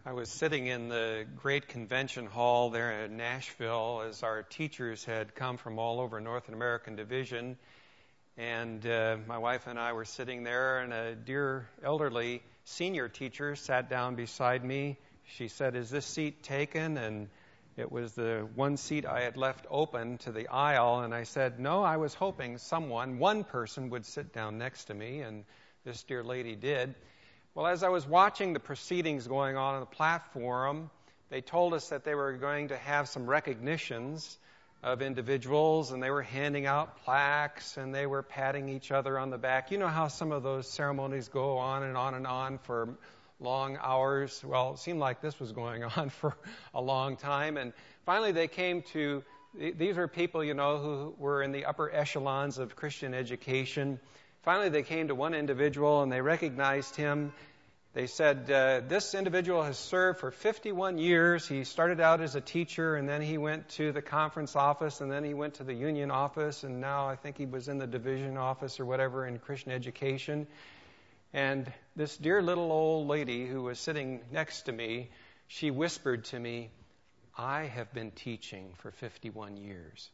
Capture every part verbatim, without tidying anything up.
I was sitting in the great convention hall there in Nashville as our teachers had come from all over North American Division, and uh, my wife and I were sitting there, and a dear elderly senior teacher sat down beside me. She said, "Is this seat taken?" And it was the one seat I had left open to the aisle, and I said, "No, I was hoping someone, one person would sit down next to me," and this dear lady did. Well, as I was watching the proceedings going on on the platform, they told us that they were going to have some recognitions of individuals, and they were handing out plaques, and they were patting each other on the back. You know how some of those ceremonies go on and on and on for long hours? Well, it seemed like this was going on for a long time, and finally they came to, these are people, you know, who were in the upper echelons of Christian education. Finally, they came to one individual, and they recognized him. They said, uh, this individual has served for fifty-one years. He started out as a teacher, and then he went to the conference office, and then he went to the union office, and now I think he was in the division office or whatever in Christian education. And this dear little old lady who was sitting next to me, she whispered to me, "I have been teaching for fifty-one years.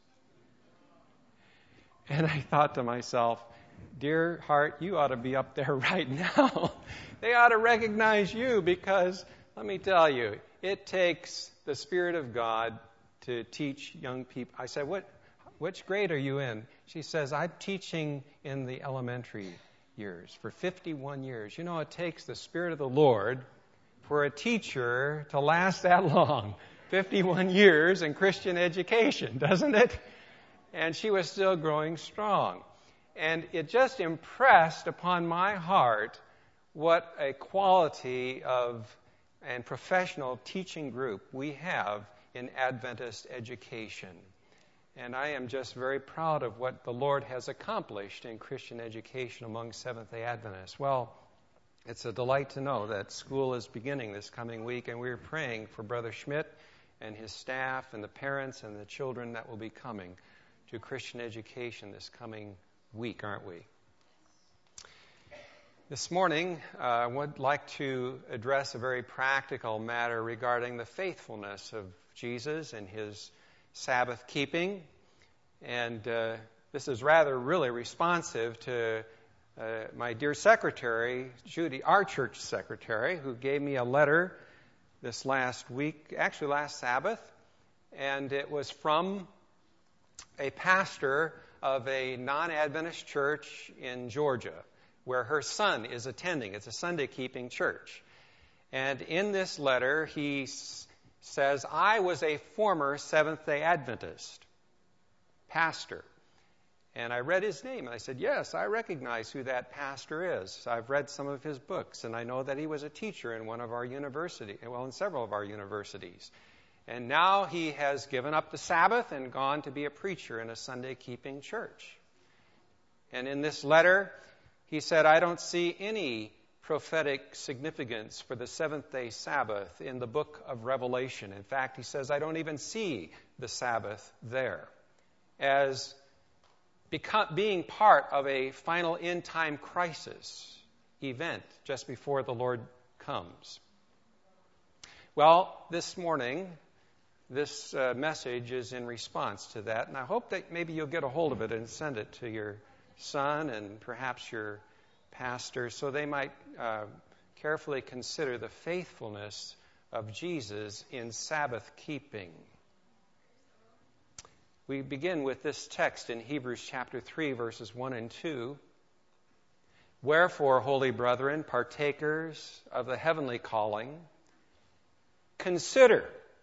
And I thought to myself, dear heart, you ought to be up there right now. They ought to recognize you because, let me tell you, it takes the Spirit of God to teach young people. I said, what, which grade are you in? She says, I'm teaching in the elementary years for fifty-one years. You know, it takes the Spirit of the Lord for a teacher to last that long, fifty-one years in Christian education, doesn't it? And she was still growing strong. And it just impressed upon my heart what a quality of and professional teaching group we have in Adventist education. And I am just very proud of what the Lord has accomplished in Christian education among Seventh-day Adventists. Well, it's a delight to know that school is beginning this coming week, and we're praying for Brother Schmidt and his staff and the parents and the children that will be coming to Christian education this coming week, aren't we? This morning, uh, I would like to address a very practical matter regarding the faithfulness of Jesus and his Sabbath keeping. And uh, this is rather really responsive to uh, my dear secretary, Judy, our church secretary, who gave me a letter this last week, actually last Sabbath, and it was from a pastor of a non-Adventist church in Georgia, where her son is attending. It's a Sunday-keeping church. And in this letter, he s- says, I was a former Seventh-day Adventist pastor. And I read his name, and I said, yes, I recognize who that pastor is. I've read some of his books, and I know that he was a teacher in one of our universities, well, in several of our universities. And now he has given up the Sabbath and gone to be a preacher in a Sunday-keeping church. And in this letter, he said, I don't see any prophetic significance for the seventh-day Sabbath in the book of Revelation. In fact, he says, I don't even see the Sabbath there as beco- being part of a final end-time crisis event just before the Lord comes. Well, this morning, this uh, message is in response to that, and I hope that maybe you'll get a hold of it and send it to your son and perhaps your pastor so they might uh, carefully consider the faithfulness of Jesus in Sabbath keeping. We begin with this text in Hebrews chapter three, verses one and two. Wherefore, holy brethren, partakers of the heavenly calling, consider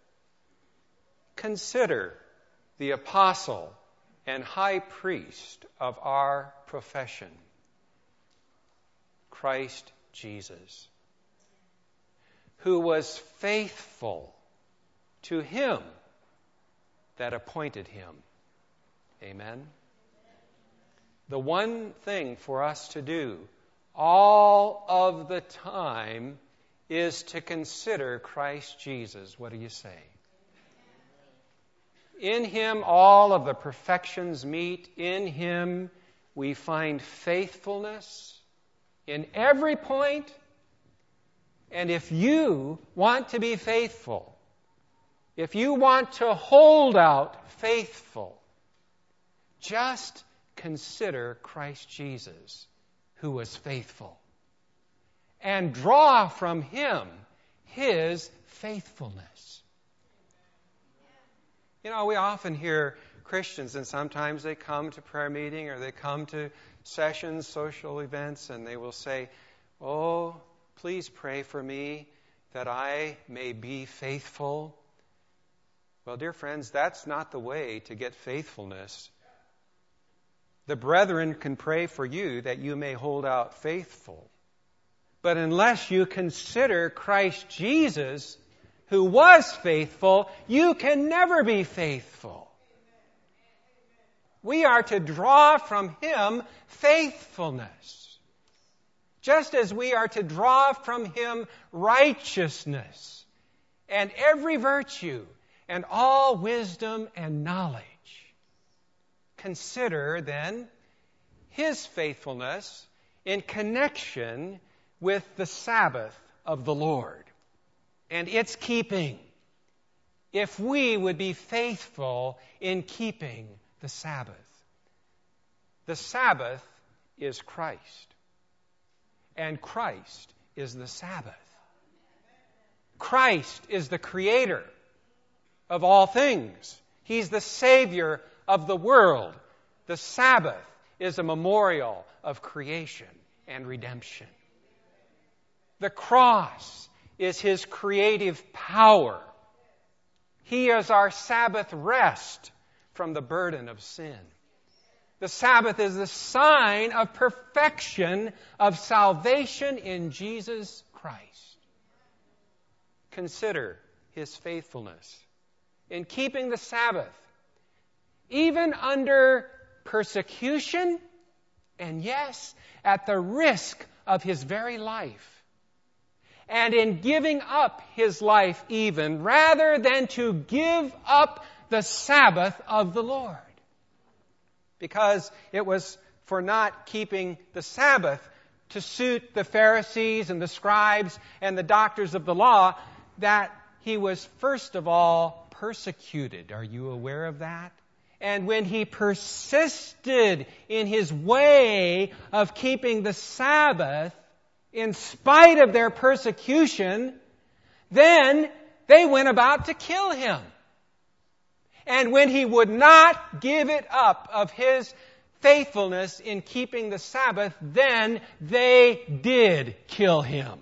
Consider the apostle and high priest of our profession, Christ Jesus, who was faithful to him that appointed him. Amen. The one thing for us to do all of the time is to consider Christ Jesus. What do you say? In him all of the perfections meet. In him we find faithfulness in every point And if you want to be faithful, if you want to hold out faithful, just consider Christ Jesus, who was faithful, and draw from Him His faithfulness. You know, we often hear Christians, and sometimes they come to prayer meeting or they come to sessions, social events, and they will say, "Oh, please pray for me that I may be faithful." Well, dear friends, that's not the way to get faithfulness. The brethren can pray for you that you may hold out faithful. But unless you consider Christ Jesus, who was faithful, you can never be faithful. We are to draw from Him faithfulness, just as we are to draw from Him righteousness and every virtue and all wisdom and knowledge. Consider, then, His faithfulness in connection with the Sabbath of the Lord and its keeping, if we would be faithful in keeping the Sabbath. The Sabbath is Christ, and Christ is the Sabbath. Christ is the Creator of all things. He's the Savior of the world. The Sabbath is a memorial of creation and redemption. The cross is His creative power. He is our Sabbath rest from the burden of sin. The Sabbath is the sign of perfection of salvation in Jesus Christ. Consider His faithfulness in keeping the Sabbath, even under persecution, and yes, at the risk of His very life. And in giving up His life even, rather than to give up the Sabbath of the Lord. Because it was for not keeping the Sabbath to suit the Pharisees and the scribes and the doctors of the law that He was first of all persecuted. Are you aware of that? And when He persisted in His way of keeping the Sabbath, in spite of their persecution, then they went about to kill Him. And when He would not give it up of His faithfulness in keeping the Sabbath, then they did kill Him.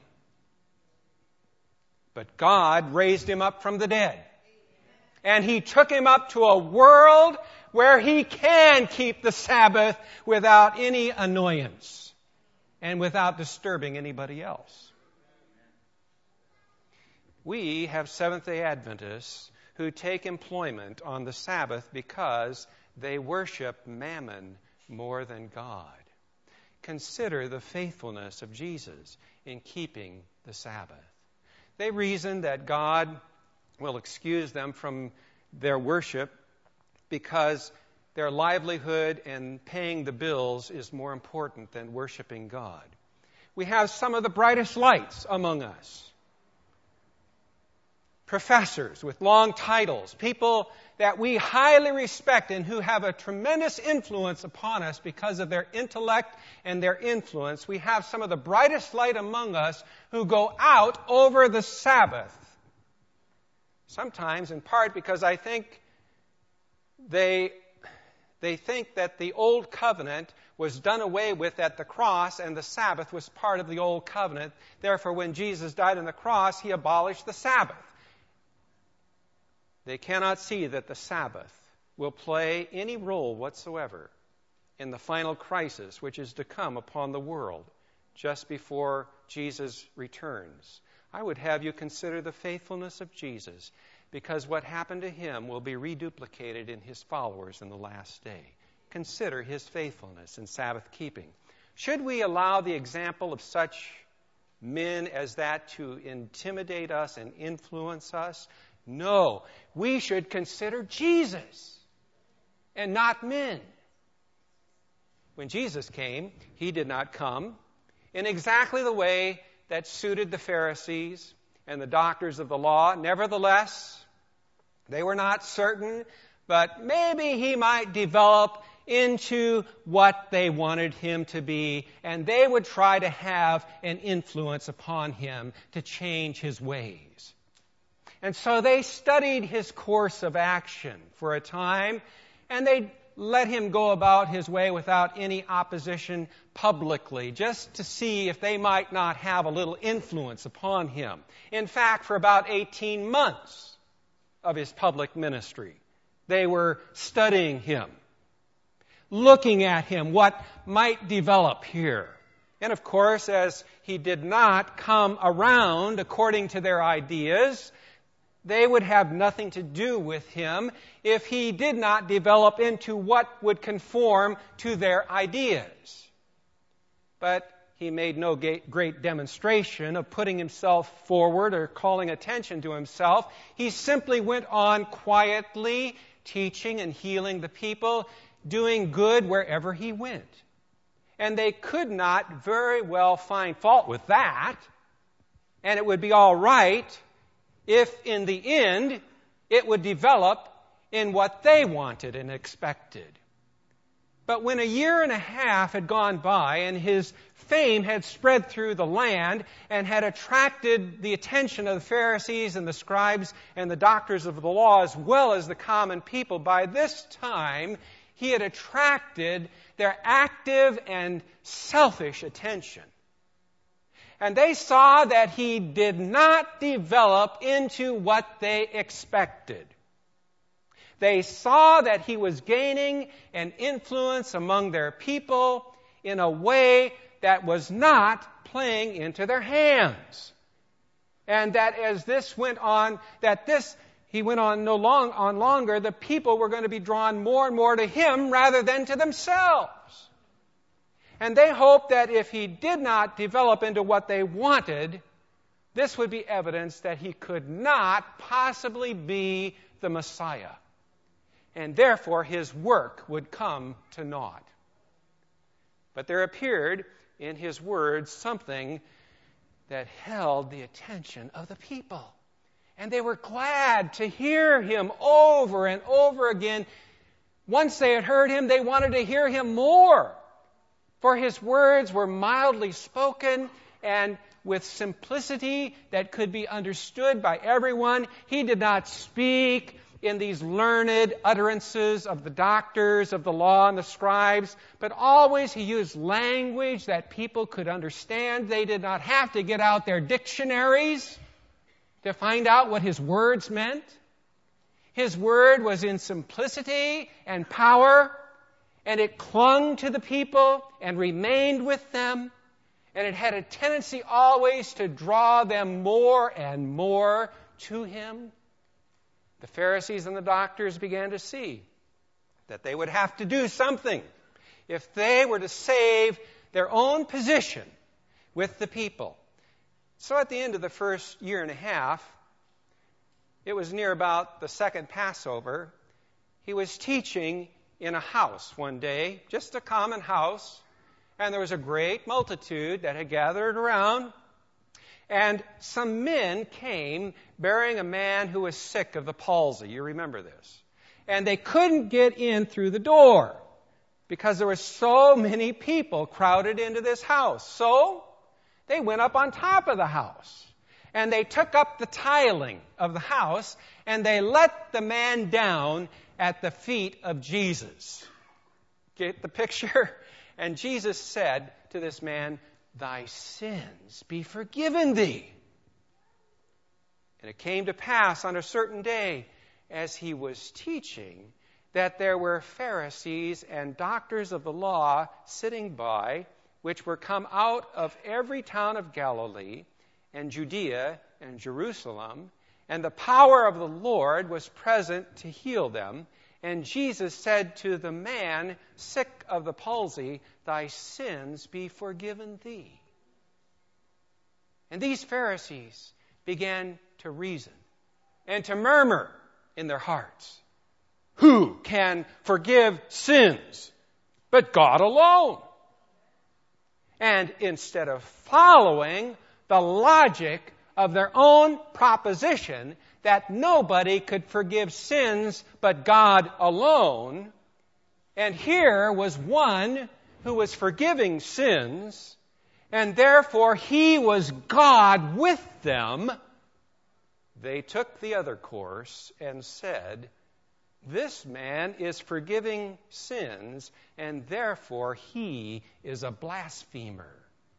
But God raised Him up from the dead. And He took Him up to a world where He can keep the Sabbath without any annoyance and without disturbing anybody else. We have Seventh-day Adventists who take employment on the Sabbath because they worship mammon more than God. Consider the faithfulness of Jesus in keeping the Sabbath. They reason that God will excuse them from their worship because their livelihood and paying the bills is more important than worshiping God. We have some of the brightest lights among us. Professors with long titles, people that we highly respect and who have a tremendous influence upon us because of their intellect and their influence. We have some of the brightest light among us who go out over the Sabbath. Sometimes, in part, because I think they, they think that the old covenant was done away with at the cross and the Sabbath was part of the old covenant. Therefore, when Jesus died on the cross, He abolished the Sabbath. They cannot see that the Sabbath will play any role whatsoever in the final crisis which is to come upon the world just before Jesus returns. I would have you consider the faithfulness of Jesus, because what happened to Him will be reduplicated in His followers in the last day. Consider His faithfulness in Sabbath keeping. Should we allow the example of such men as that to intimidate us and influence us? No. We should consider Jesus and not men. When Jesus came, He did not come in exactly the way that suited the Pharisees and the doctors of the law. Nevertheless, they were not certain, but maybe he might develop into what they wanted him to be, and they would try to have an influence upon him to change his ways. And so they studied his course of action for a time, and they let him go about his way without any opposition publicly, just to see if they might not have a little influence upon him. In fact, for about eighteen months of his public ministry, they were studying him, looking at him, what might develop here. And of course, as he did not come around according to their ideas, they would have nothing to do with him if he did not develop into what would conform to their ideas. But he made no great demonstration of putting himself forward or calling attention to himself. He simply went on quietly teaching and healing the people, doing good wherever he went. And they could not very well find fault with that. And it would be all right if in the end it would develop in what they wanted and expected. But when a year and a half had gone by and his fame had spread through the land and had attracted the attention of the Pharisees and the scribes and the doctors of the law as well as the common people, by this time he had attracted their active and selfish attention. And they saw that he did not develop into what they expected. They saw that he was gaining an influence among their people in a way that was not playing into their hands. And that as this went on, that this, he went on no long, on longer, the people were going to be drawn more and more to him rather than to themselves. And they hoped that if he did not develop into what they wanted, this would be evidence that he could not possibly be the Messiah. And therefore his work would come to naught. But there appeared in his words something that held the attention of the people. And they were glad to hear him over and over again. Once they had heard him, they wanted to hear him more. For his words were mildly spoken and with simplicity that could be understood by everyone. He did not speak in these learned utterances of the doctors of the law and the scribes, but always he used language that people could understand. They did not have to get out their dictionaries to find out what his words meant. His word was in simplicity and power, and it clung to the people and remained with them, and it had a tendency always to draw them more and more to him. The Pharisees and the doctors began to see that they would have to do something if they were to save their own position with the people. So at the end of the first year and a half, it was near about the second Passover, he was teaching in a house one day, just a common house, and there was a great multitude that had gathered around. And some men came bearing a man who was sick of the palsy. You remember this. And they couldn't get in through the door because there were so many people crowded into this house. So they went up on top of the house and they took up the tiling of the house and they let the man down at the feet of Jesus. Get the picture? And Jesus said to this man, "Thy sins be forgiven thee." And it came to pass on a certain day, as he was teaching, that there were Pharisees and doctors of the law sitting by, which were come out of every town of Galilee and Judea and Jerusalem, and the power of the Lord was present to heal them. And Jesus said to the man sick of the palsy, "Thy sins be forgiven thee." And these Pharisees began to reason and to murmur in their hearts, "Who can forgive sins but God alone?" And instead of following the logic of their own proposition that nobody could forgive sins but God alone. And here was one who was forgiving sins, and therefore he was God with them. They took the other course and said, this man is forgiving sins, and therefore he is a blasphemer.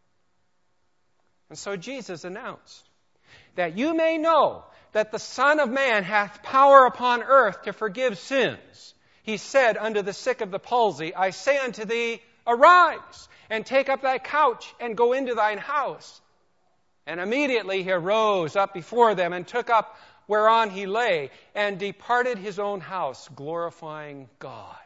And so Jesus announced, that you may know that the Son of Man hath power upon earth to forgive sins. He said unto the sick of the palsy, I say unto thee, arise, and take up thy couch, and go into thine house. And immediately he arose up before them, and took up whereon he lay, and departed his own house, glorifying God.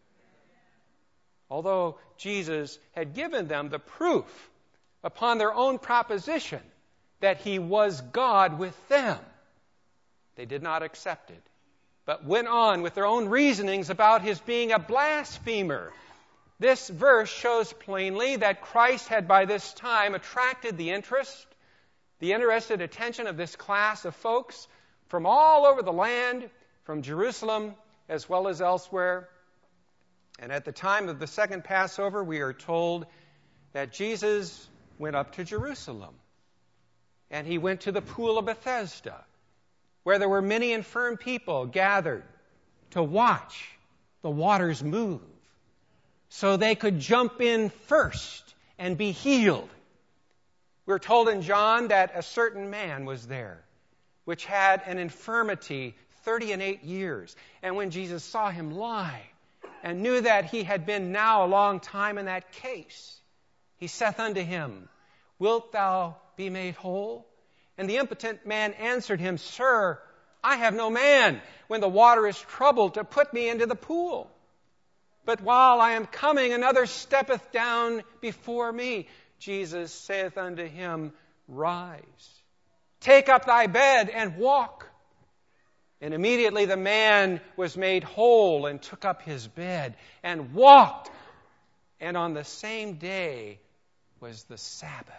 Although Jesus had given them the proof upon their own proposition that he was God with them, they did not accept it, but went on with their own reasonings about his being a blasphemer. This verse shows plainly that Christ had by this time attracted the interest, the interested attention of this class of folks from all over the land, from Jerusalem as well as elsewhere. And at the time of the second Passover, we are told that Jesus went up to Jerusalem. And he went to the pool of Bethesda, where there were many infirm people gathered to watch the waters move, so they could jump in first and be healed. We're told in John that a certain man was there, which had an infirmity thirty and eight years. And when Jesus saw him lie, and knew that he had been now a long time in that case, he saith unto him, Wilt thou be made whole? And the impotent man answered him, Sir, I have no man, when the water is troubled, to put me into the pool. But while I am coming, another steppeth down before me. Jesus saith unto him, Rise, take up thy bed, and walk. And immediately the man was made whole, and took up his bed, and walked. And on the same day was the Sabbath.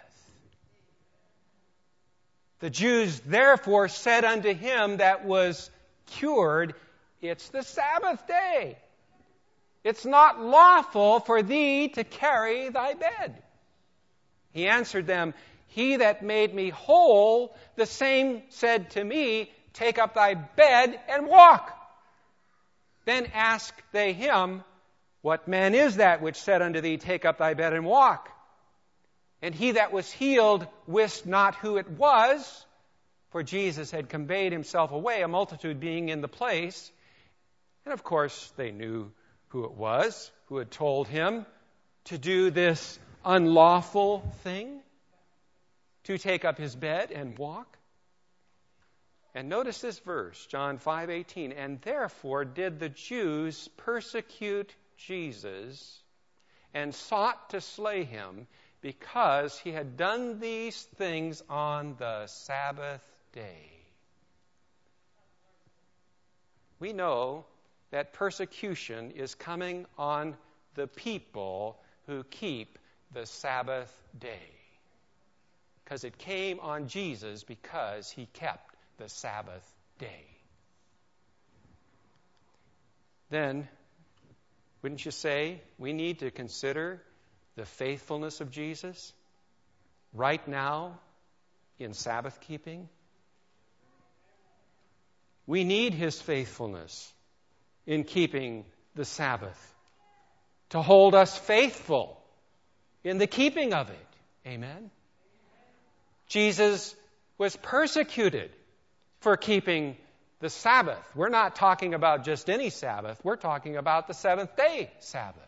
The Jews therefore said unto him that was cured, It's the Sabbath day. It's not lawful for thee to carry thy bed. He answered them, He that made me whole, the same said to me, Take up thy bed and walk. Then asked they him, What man is that which said unto thee, Take up thy bed and walk? And he that was healed wist not who it was, for Jesus had conveyed himself away, a multitude being in the place. And of course they knew who it was, who had told him to do this unlawful thing, to take up his bed and walk. And notice this verse, John five eighteen, And therefore did the Jews persecute Jesus, and sought to slay him, because he had done these things on the Sabbath day. We know that persecution is coming on the people who keep the Sabbath day, because it came on Jesus because he kept the Sabbath day. Then, wouldn't you say we need to consider the faithfulness of Jesus right now in Sabbath keeping? We need his faithfulness in keeping the Sabbath to hold us faithful in the keeping of it. Amen? Jesus was persecuted for keeping the Sabbath. We're not talking about just any Sabbath. We're talking about the seventh day Sabbath.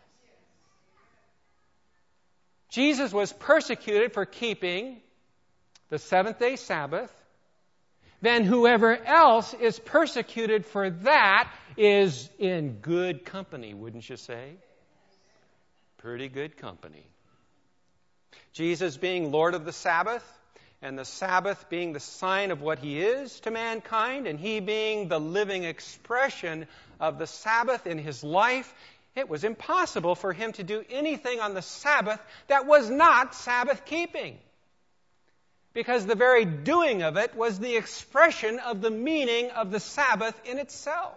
Jesus was persecuted for keeping the seventh day Sabbath. Then whoever else is persecuted for that is in good company, wouldn't you say? Pretty good company. Jesus being Lord of the Sabbath, and the Sabbath being the sign of what he is to mankind, and he being the living expression of the Sabbath in his life, it was impossible for him to do anything on the Sabbath that was not Sabbath keeping. because the very doing of it was the expression of the meaning of the Sabbath in itself.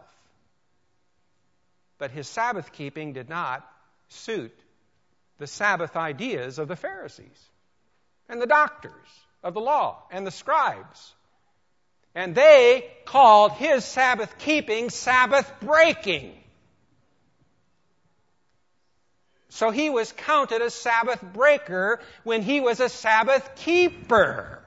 But his Sabbath keeping did not suit the Sabbath ideas of the Pharisees and the doctors of the law and the scribes. And they called his Sabbath keeping Sabbath breaking. So he was counted a Sabbath breaker when he was a Sabbath keeper.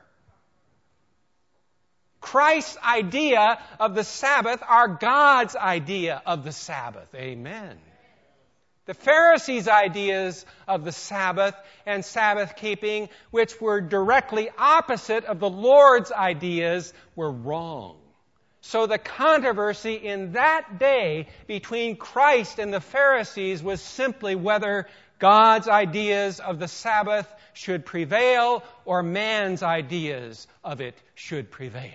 Christ's idea of the Sabbath are God's idea of the Sabbath. Amen. The Pharisees' ideas of the Sabbath and Sabbath keeping, which were directly opposite of the Lord's ideas, were wrong. So the controversy in that day between Christ and the Pharisees was simply whether God's ideas of the Sabbath should prevail or man's ideas of it should prevail.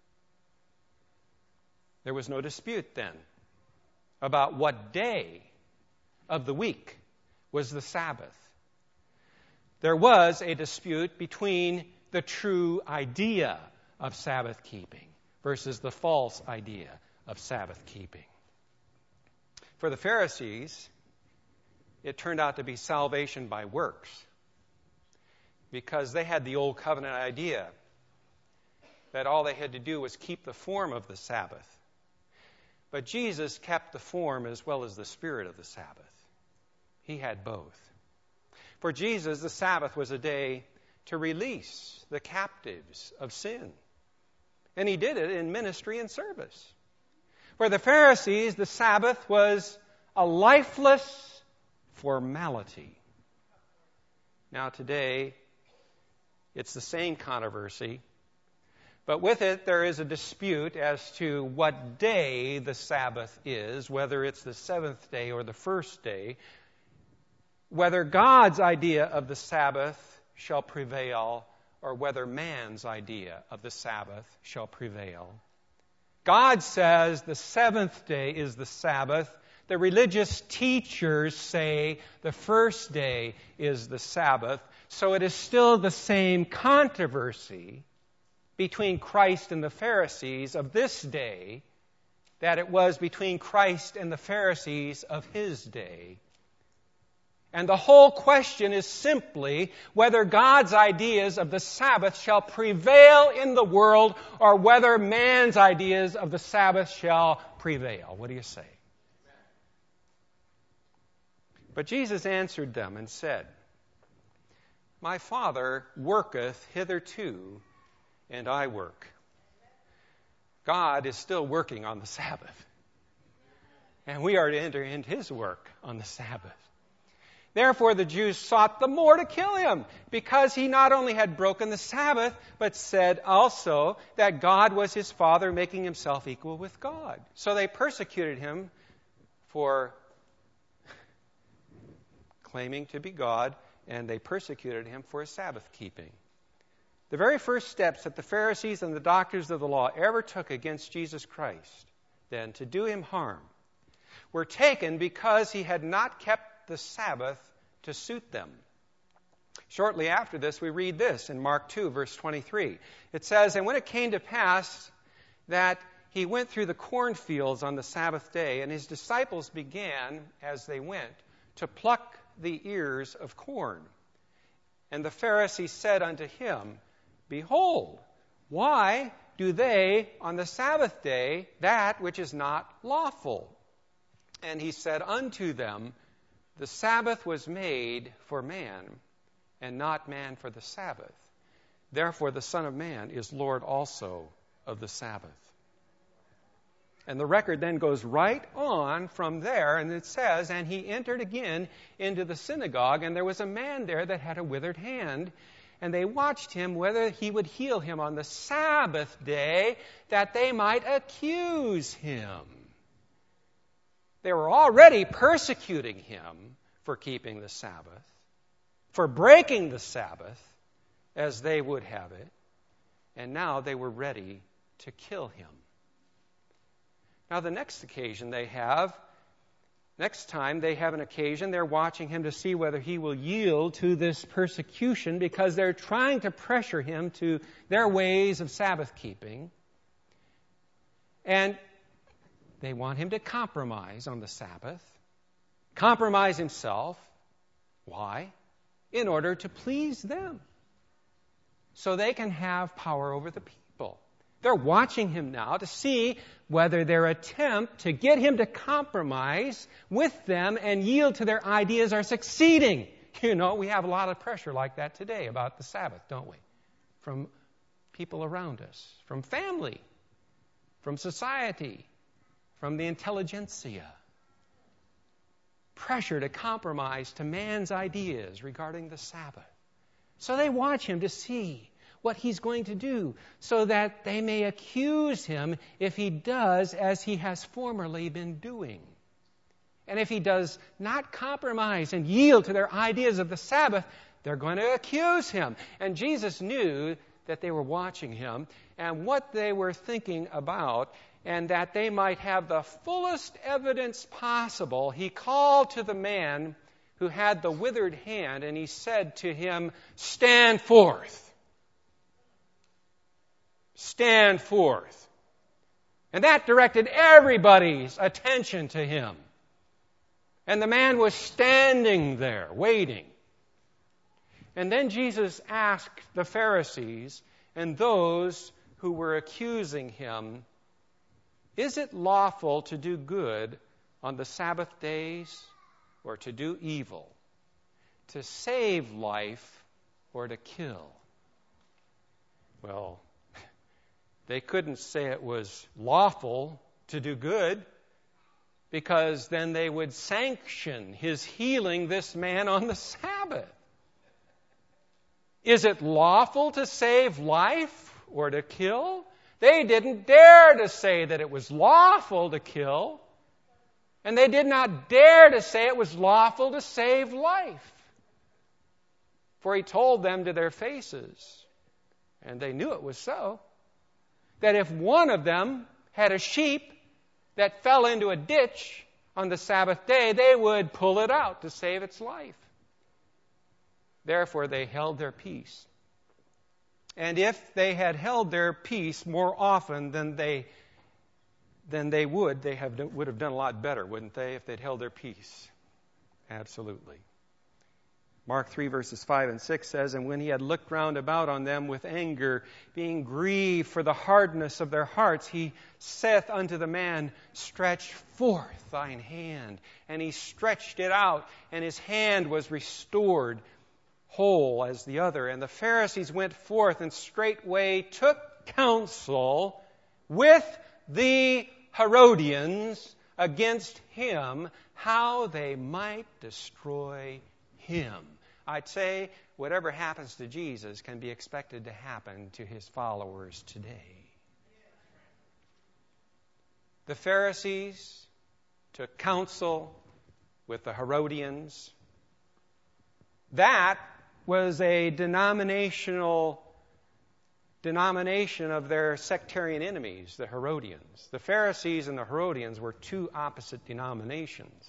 There was no dispute then about what day of the week was the Sabbath. There was a dispute between the true idea of Sabbath keeping versus the false idea of Sabbath keeping. For the Pharisees, it turned out to be salvation by works, because they had the old covenant idea that all they had to do was keep the form of the Sabbath. But Jesus kept the form as well as the spirit of the Sabbath. He had both. For Jesus, the Sabbath was a day to release the captives of sin. And he did it in ministry and service. For the Pharisees, the Sabbath was a lifeless formality. Now today, it's the same controversy, but with it there is a dispute as to what day the Sabbath is, whether it's the seventh day or the first day, whether God's idea of the Sabbath shall prevail or whether man's idea of the Sabbath shall prevail. God says the seventh day is the Sabbath. The religious teachers say the first day is the Sabbath. So it is still the same controversy between Christ and the Pharisees of this day that it was between Christ and the Pharisees of his day. And the whole question is simply whether God's ideas of the Sabbath shall prevail in the world or whether man's ideas of the Sabbath shall prevail. What do you say? But Jesus answered them and said, "My Father worketh hitherto, and I work." God is still working on the Sabbath. And we are to enter into his work on the Sabbath. Therefore the Jews sought the more to kill him, because he not only had broken the Sabbath, but said also that God was his Father, making himself equal with God. So they persecuted him for claiming to be God, and they persecuted him for his Sabbath keeping. The very first steps that the Pharisees and the doctors of the law ever took against Jesus Christ, then, to do him harm, were taken because he had not kept the Sabbath to suit them. Shortly after this, we read this in Mark two, verse twenty-three. It says, "And when it came to pass that he went through the cornfields on the Sabbath day, and his disciples began, as they went, to pluck the ears of corn. And the Pharisees said unto him, Behold, why do they on the Sabbath day that which is not lawful? And he said unto them, The Sabbath was made for man, and not man for the Sabbath. Therefore the Son of Man is Lord also of the Sabbath." And the record then goes right on from there, and it says, "And he entered again into the synagogue, and there was a man there that had a withered hand. And they watched him whether he would heal him on the Sabbath day, that they might accuse him." They were already persecuting him for keeping the Sabbath, for breaking the Sabbath as they would have it, and now they were ready to kill him. Now the next occasion they have Next time they have an occasion, they're watching him to see whether he will yield to this persecution because they're trying to pressure him to their ways of Sabbath keeping. And they want him to compromise on the Sabbath, compromise himself. Why? In order to please them, so they can have power over the people. They're watching him now to see whether their attempt to get him to compromise with them and yield to their ideas are succeeding. You know, we have a lot of pressure like that today about the Sabbath, don't we? From people around us, from family, from society, from the intelligentsia. Pressure to compromise to man's ideas regarding the Sabbath. So they watch him to see what he's going to do, so that they may accuse him if he does as he has formerly been doing. And if he does not compromise and yield to their ideas of the Sabbath, they're going to accuse him. And Jesus knew that they were watching him and what they were thinking about, and that they might have the fullest evidence possible. He called to the man who had the withered hand, and he said to him, "Stand forth." Stand forth. And that directed everybody's attention to him. And the man was standing there, waiting. And then Jesus asked the Pharisees and those who were accusing him, "Is it lawful to do good on the Sabbath days or to do evil, to save life or to kill?" Well, they couldn't say it was lawful to do good, because then they would sanction his healing this man on the Sabbath. Is it lawful to save life or to kill? They didn't dare to say that it was lawful to kill, and they did not dare to say it was lawful to save life. For he told them to their faces, and they knew it was so, that if one of them had a sheep that fell into a ditch on the Sabbath day, they would pull it out to save its life. Therefore, they held their peace. And if they had held their peace more often than they than they would, they have, would have done a lot better, wouldn't they, if they'd held their peace? Absolutely. Mark three, verses five and six says, "And when he had looked round about on them with anger, being grieved for the hardness of their hearts, he saith unto the man, Stretch forth thine hand. And he stretched it out, and his hand was restored whole as the other. And the Pharisees went forth and straightway took counsel with the Herodians against him, how they might destroy him." I'd say whatever happens to Jesus can be expected to happen to his followers today. The Pharisees took counsel with the Herodians. That was a denominational denomination of their sectarian enemies, the Herodians. The Pharisees and the Herodians were two opposite denominations.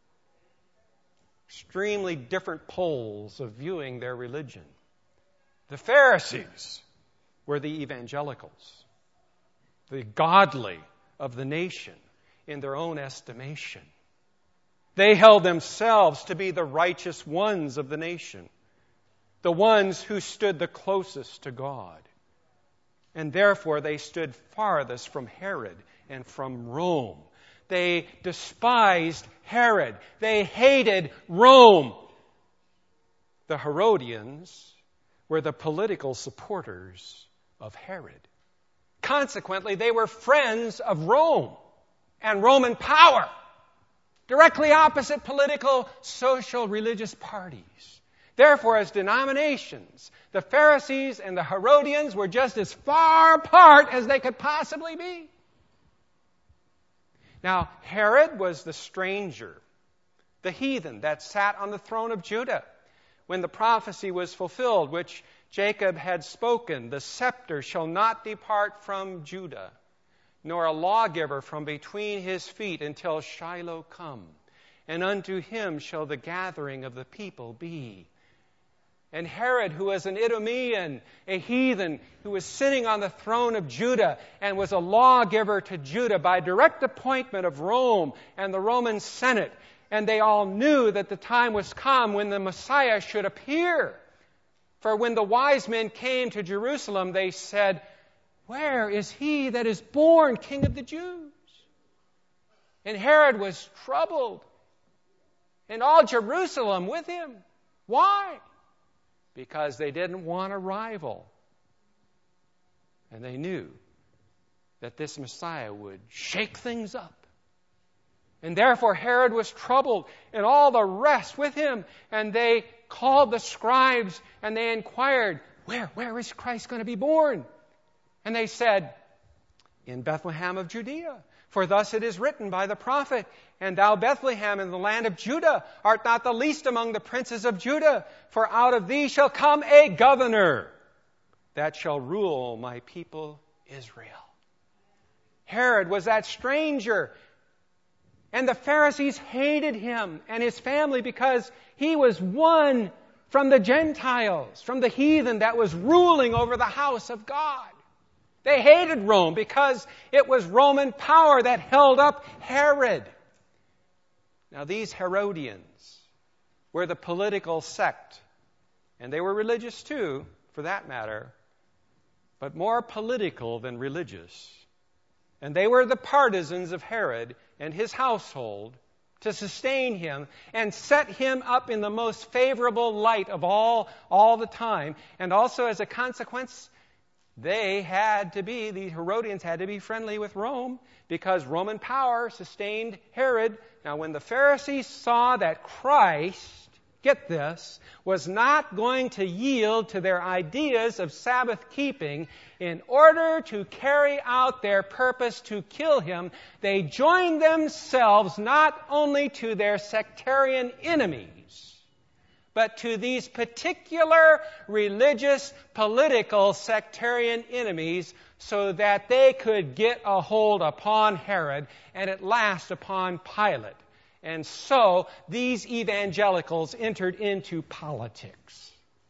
Extremely different poles of viewing their religion. The Pharisees were the evangelicals, the godly of the nation in their own estimation. They held themselves to be the righteous ones of the nation, the ones who stood the closest to God. And therefore they stood farthest from Herod and from Rome. They despised Herod. They hated Rome. The Herodians were the political supporters of Herod. Consequently, they were friends of Rome and Roman power. Directly opposite political, social, religious parties. Therefore, as denominations, the Pharisees and the Herodians were just as far apart as they could possibly be. Now, Herod was the stranger, the heathen that sat on the throne of Judah when the prophecy was fulfilled, which Jacob had spoken, "The scepter shall not depart from Judah, nor a lawgiver from between his feet until Shiloh come." and unto him shall the gathering of the people be. And Herod, who was an Idumean, a heathen, who was sitting on the throne of Judah and was a lawgiver to Judah by direct appointment of Rome and the Roman Senate, and they all knew that the time was come when the Messiah should appear. For when the wise men came to Jerusalem, they said, "Where is he that is born King of the Jews?" And Herod was troubled, and all Jerusalem with him. Why? Because they didn't want a rival. And they knew that this Messiah would shake things up. And therefore Herod was troubled, and all the rest with him. And they called the scribes, and they inquired, Where, where is Christ going to be born? And they said, In Bethlehem of Judea. For thus it is written by the prophet, And thou, Bethlehem, in the land of Judah, art not the least among the princes of Judah, for out of thee shall come a governor that shall rule my people Israel. Herod was that stranger, and the Pharisees hated him and his family because he was one from the Gentiles, from the heathen that was ruling over the house of God. They hated Rome because it was Roman power that held up Herod. Now these Herodians were the political sect, and they were religious too, for that matter, but more political than religious. And they were the partisans of Herod and his household to sustain him and set him up in the most favorable light of all, all the time. And also as a consequence, they had to be, the Herodians had to be friendly with Rome because Roman power sustained Herod. Now when the Pharisees saw that Christ, get this, was not going to yield to their ideas of Sabbath keeping, in order to carry out their purpose to kill him, they joined themselves not only to their sectarian enemies, but to these particular religious, political, sectarian enemies so that they could get a hold upon Herod and at last upon Pilate. And so these evangelicals entered into politics.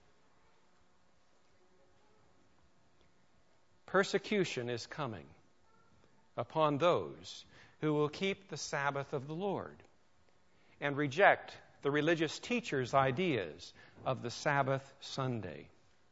Persecution is coming upon those who will keep the Sabbath of the Lord and reject the religious teachers' ideas of the Sabbath Sunday.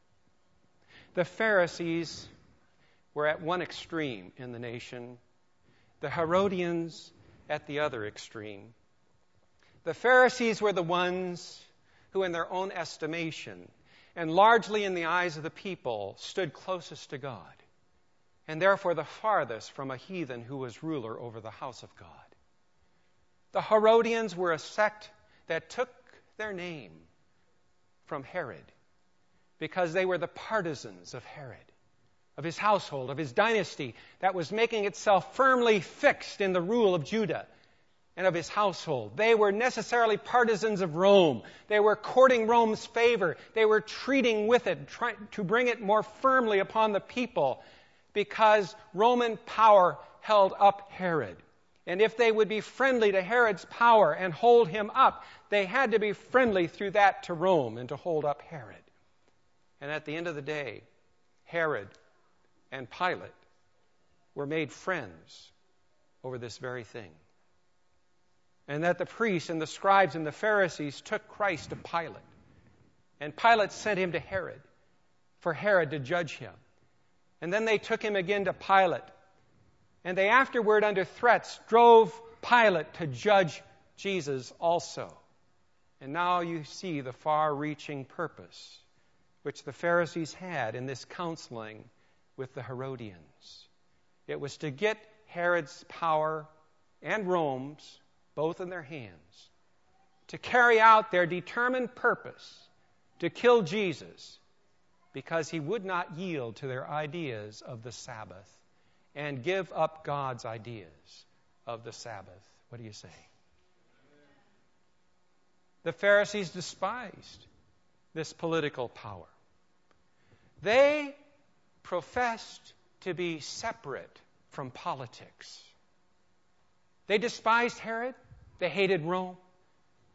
The Pharisees were at one extreme in the nation, the Herodians at the other extreme. The Pharisees were the ones who, in their own estimation, and largely in the eyes of the people, stood closest to God, and therefore the farthest from a heathen who was ruler over the house of God. The Herodians were a sect that took their name from Herod because they were the partisans of Herod, of his household, of his dynasty that was making itself firmly fixed in the rule of Judah and of his household. They were necessarily partisans of Rome. They were courting Rome's favor. They were treating with it, trying to bring it more firmly upon the people because Roman power held up Herod. And if they would be friendly to Herod's power and hold him up, they had to be friendly through that to Rome and to hold up Herod. And at the end of the day, Herod and Pilate were made friends over this very thing. And that the priests and the scribes and the Pharisees took Christ to Pilate. And Pilate sent him to Herod for Herod to judge him. And then they took him again to Pilate. And they afterward, under threats, drove Pilate to judge Jesus also. And now you see the far-reaching purpose which the Pharisees had in this counseling with the Herodians. It was to get Herod's power and Rome's, both in their hands, to carry out their determined purpose to kill Jesus because he would not yield to their ideas of the Sabbath and give up God's ideas of the Sabbath. What do you say? The Pharisees despised this political power. They professed to be separate from politics. They despised Herod. They hated Rome.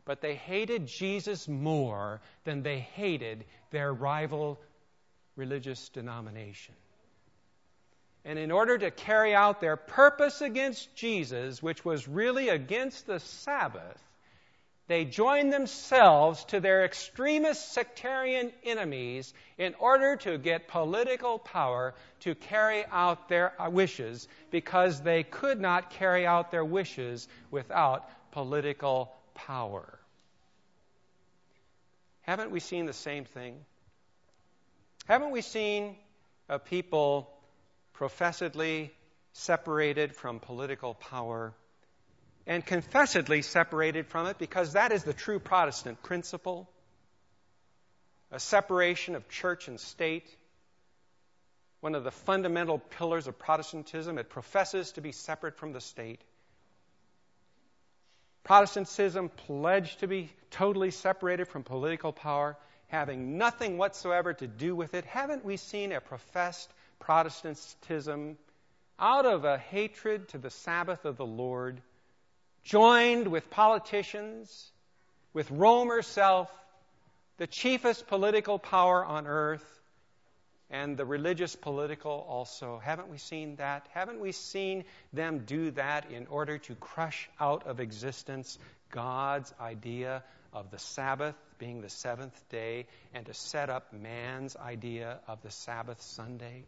but they hated Jesus more than they hated their rival religious denomination. And in order to carry out their purpose against Jesus, which was really against the Sabbath, they joined themselves to their extremist sectarian enemies in order to get political power to carry out their wishes, because they could not carry out their wishes without political power. Haven't we seen the same thing? Haven't we seen a people professedly separated from political power and confessedly separated from it, because that is the true Protestant principle, a separation of church and state? One of the fundamental pillars of Protestantism, it professes to be separate from the state. Protestantism pledged to be totally separated from political power, having nothing whatsoever to do with it. Haven't we seen a professed Protestantism out of a hatred to the Sabbath of the Lord, joined with politicians, with Rome herself, the chiefest political power on earth, and the religious political also? Haven't we seen that? Haven't we seen them do that in order to crush out of existence God's idea of the Sabbath being the seventh day, and to set up man's idea of the Sabbath Sunday?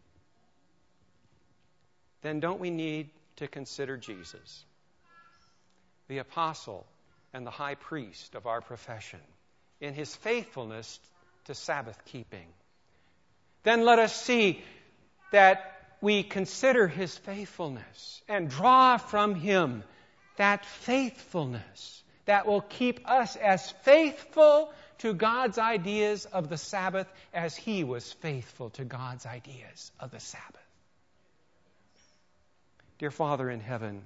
Then don't we need to consider Jesus, the apostle and the high priest of our profession, in his faithfulness to Sabbath keeping? Then let us see that we consider his faithfulness and draw from him that faithfulness that will keep us as faithful to God's ideas of the Sabbath as he was faithful to God's ideas of the Sabbath. Dear Father in heaven,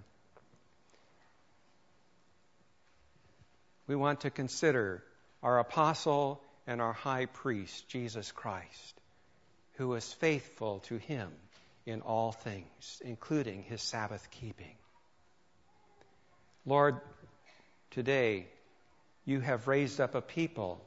we want to consider our apostle and our high priest, Jesus Christ, who was faithful to him in all things, including his Sabbath keeping. Lord, today you have raised up a people.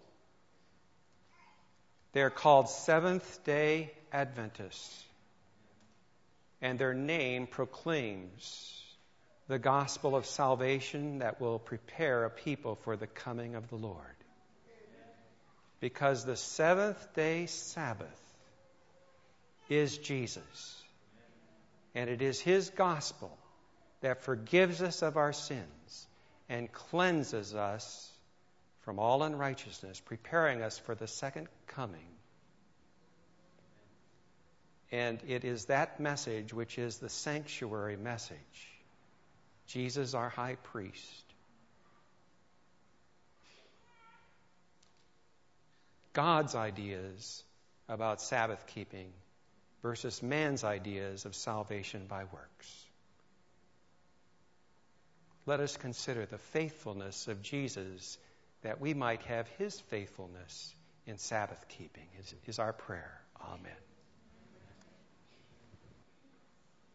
They're called Seventh-day Adventists, and their name proclaims the gospel of salvation that will prepare a people for the coming of the Lord. Because the seventh-day Sabbath is Jesus, and it is his gospel that forgives us of our sins and cleanses us from all unrighteousness, preparing us for the second coming. And it is that message which is the sanctuary message. Jesus, our high priest. God's ideas about Sabbath keeping versus man's ideas of salvation by works. Let us consider the faithfulness of Jesus, that we might have his faithfulness in Sabbath keeping, is, is our prayer. Amen.